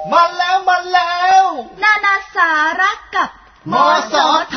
มาแล้วนานาสาระกับมสท.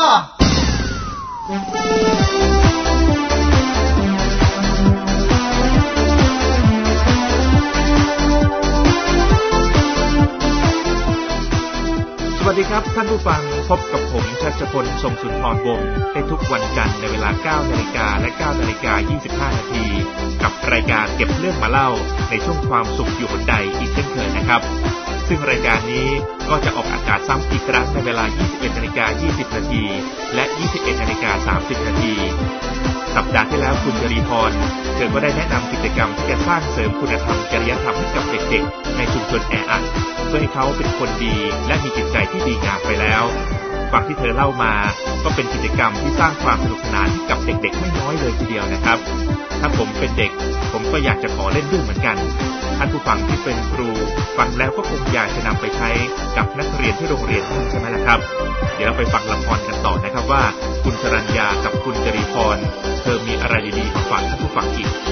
สวัสดีครับท่านผู้ฟังพบกับผมชัชพลทรงสุนทรวงศ์ได้ทุกวันจันทร์ในเวลา 9:00 นและ 9:25 นกับรายการเก็บเรื่องมาเล่าในช่วงความสุขอยู่หนใดอีกเช่นเคยนะครับซึ่งรายการนี้ก็จะออกอากาศซ้ำอีกครั้งในเวลา 21:20 นและ 21:30 นสัปดาห์ที่แล้วคุณจรีพรเธอก็ได้แนะนำกิจกรรมที่จะสร้างเสริมคุณธรรมจริยธรรมให้กับเด็กๆในชุมชนแออัดเพื่อให้เขาเป็นคนดีและมีจิตใจที่ดีงามไปแล้วฟังที่เธอเล่ามาก็เป็นกิจกรรมที่สร้างความสนุกสนานกับเด็กๆไม่น้อยเลยทีเดียวนะครับถ้าผมเป็นเด็กผมก็อยากจะขอเล่นด้วยเหมือนกันท่านผู้ฟังที่เป็นครูฟังแล้วก็คงอยากจะนำไปใช้กับนักเรียนที่โรงเรียนใช่ไหมล่ะครับเดี๋ยวเราไปฟังละครกันต่อนะครับว่าคุณชรัญญากับคุณจรีพรเธอมีอะไรดีๆมาฝากท่านผู้ฟังอีก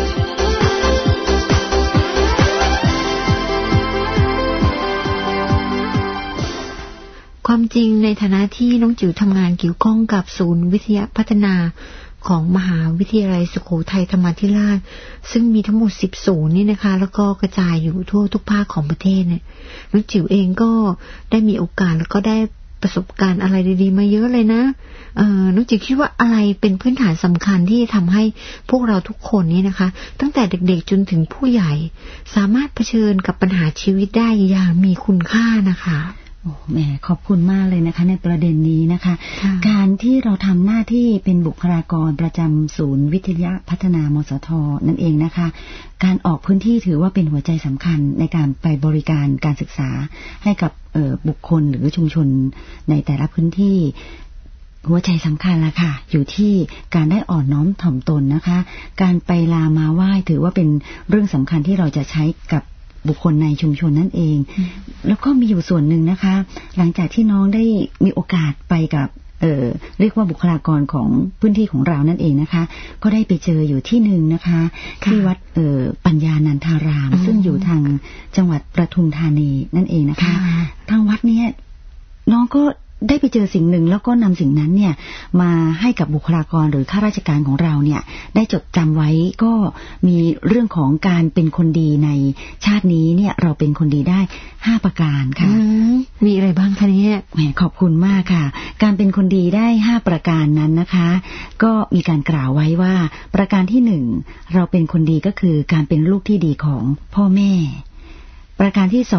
ความจริงในฐานะที่น้องจิ๋วทำงานเกี่ยวข้องกับศูนย์วิทยาพัฒนาของมหาวิทยาลัยสุโขทัยธรรมาธิราชซึ่งมีทั้งหมด10ศูนย์นี่นะคะแล้วก็กระจายอยู่ทั่วทุกภาคของประเทศเนี่ยน้องจิ๋วเองก็ได้มีโอกาสแล้วก็ได้ประสบการณ์อะไรดีๆมาเยอะเลยนะน้องจิ๋วคิดว่าอะไรเป็นพื้นฐานสำคัญที่ทำให้พวกเราทุกคนนี่นะคะตั้งแต่เด็กๆจนถึงผู้ใหญ่สามารถเผชิญกับปัญหาชีวิตได้อย่างมีคุณค่านะคะแหมขอบคุณมากเลยนะคะในประเด็นนี้นะคะการที่เราทำหน้าที่เป็นบุคลากรประจำศูนย์วิทยาพัฒนามสท.นั่นเองนะคะการออกพื้นที่ถือว่าเป็นหัวใจสำคัญในการไปบริการการศึกษาให้กับบุคคลหรือชุมชนในแต่ละพื้นที่หัวใจสำคัญละค่ะอยู่ที่การได้อ่อนน้อมถ่อมตนนะคะการไปลามาไหว้ถือว่าเป็นเรื่องสำคัญที่เราจะใช้กับบุคคลในชุมชนนั่นเองแล้วก็มีอยู่ส่วนหนึ่งนะคะหลังจากที่น้องได้มีโอกาสไปกับเรียกว่าบุคลากรของพื้นที่ของเรานั่นเองนะคะก็ได้ไปเจออยู่ที่หนึ่งนะคะที่วัดปัญญานันทารามซึ่งอยู่ทางจังหวัดปทุมธานีนั่นเองนะคะทางวัดนี้น้องก็ได้ไปเจอสิ่งหนึ่งแล้วก็นำสิ่งนั้นเนี่ยมาให้กับบุคลากรหรือข้าราชการของเราเนี่ยได้จดจำไว้ก็มีเรื่องของการเป็นคนดีในชาตินี้เนี่ยเราเป็นคนดีได้5ประการค่ะมีอะไรบ้างคะเนี่ยแหมขอบคุณมากค่ะการเป็นคนดีได้5ประการนั้นนะคะก็มีการกล่าวไว้ว่าประการที่1เราเป็นคนดีก็คือการเป็นลูกที่ดีของพ่อแม่ประการที่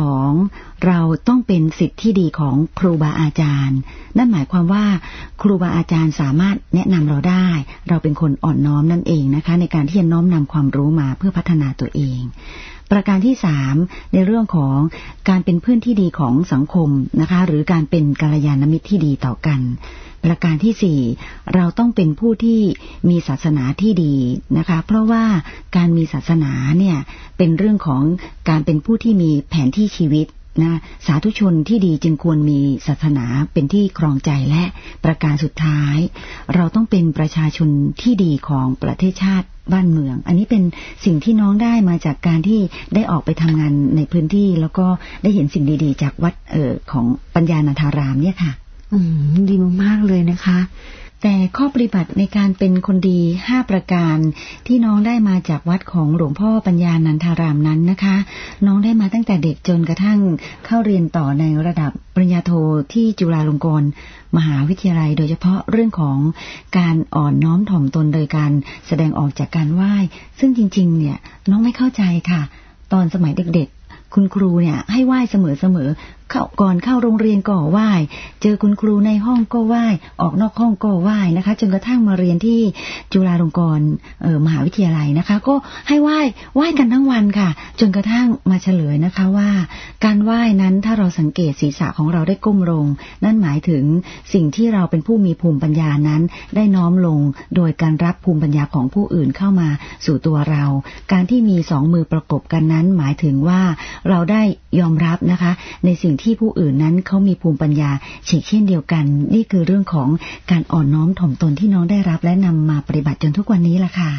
2เราต้องเป็นศิษย์ที่ดีของครูบาอาจารย์นั่นหมายความว่าครูบาอาจารย์สามารถแนะนำเราได้เราเป็นคนอ่อนน้อมนั่นเองนะคะในการที่จะน้อมนำความรู้มาเพื่อพัฒนาตัวเองประการที่3ในเรื่องของการเป็นเพื่อนที่ดีของสังคมนะคะหรือการเป็นกัลยาณมิตรที่ดีต่อกันประการที่4เราต้องเป็นผู้ที่มีศาสนาที่ดีนะคะเพราะว่าการมีศาสนาเนี่ยเป็นเรื่องของการเป็นผู้ที่มีแผนที่ชีวิตนะสาธุชนที่ดีจึงควรมีศาสนาเป็นที่ครองใจและประการสุดท้ายเราต้องเป็นประชาชนที่ดีของประเทศชาติบ้านเมืองอันนี้เป็นสิ่งที่น้องได้มาจากการที่ได้ออกไปทำงานในพื้นที่แล้วก็ได้เห็นสิ่งดีๆจากวัดของปัญญานันทารามเนี่ยค่ะดีมากๆเลยนะคะแต่ข้อปฏิบัติในการเป็นคนดี5ประการที่น้องได้มาจากวัดของหลวงพ่อปัญญานันทารามนั้นนะคะน้องได้มาตั้งแต่เด็กจนกระทั่งเข้าเรียนต่อในระดับปริญญาโทที่จุฬาลงกรณ์มหาวิทยาลัยโดยเฉพาะเรื่องของการอ่อนน้อมถ่อมตนโดยการแสดงออกจากการไหว้ซึ่งจริงๆเนี่ยน้องไม่เข้าใจค่ะตอนสมัยเด็กๆคุณครูเนี่ยให้ไหว้เสมอก่อนเข้าโรงเรียนก็ไหว้เจอคุณครูในห้องก็ไหว้ออกนอกห้องก็ไหว้นะคะจนกระทั่งมาเรียนที่จุฬาลงกรณ์มหาวิทยาลัยนะคะก็ให้ไหว้กันทั้งวันค่ะจนกระทั่งมาเฉลยนะคะว่าการไหว้นั้นถ้าเราสังเกตศีรษะของเราได้ก้มลงนั่นหมายถึงสิ่งที่เราเป็นผู้มีภูมิปัญญานั้นได้น้อมลงโดยการรับภูมิปัญญาของผู้อื่นเข้ามาสู่ตัวเราการที่มี2มือประกบกันนั้นหมายถึงว่าเราได้ยอมรับนะคะในสิ่งที่ผู้อื่นนั้นเขามีภูมิปัญญาเช่นเดียวกันนี่คือเรื่องของการอ่อนน้อมถ่อมตนที่น้องได้รับและนำมาปฏิบัติจนทุกวันนี้ล่ะค่ะ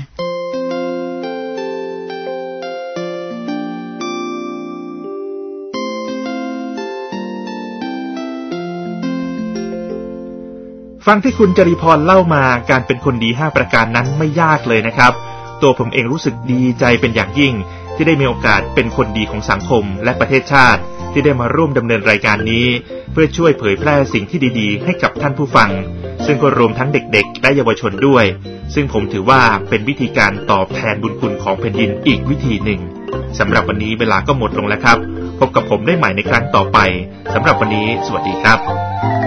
คฟังที่คุณจริพรเล่ามาการเป็นคนดี5ประการนั้นไม่ยากเลยนะครับตัวผมเองรู้สึกดีใจเป็นอย่างยิ่งที่ได้มีโอกาสเป็นคนดีของสังคมและประเทศชาติที่ได้มาร่วมดำเนินรายการนี้เพื่อช่วยเผยแพร่สิ่งที่ดีๆให้กับท่านผู้ฟังซึ่งก็รวมทั้งเด็กๆและเยาวชนด้วยซึ่งผมถือว่าเป็นวิธีการตอบแทนบุญคุณของแผ่นดินอีกวิธีหนึ่งสำหรับวันนี้เวลาก็หมดลงแล้วครับพบกับผมได้ใหม่ในครั้งต่อไปสำหรับวันนี้สวัสดีครับ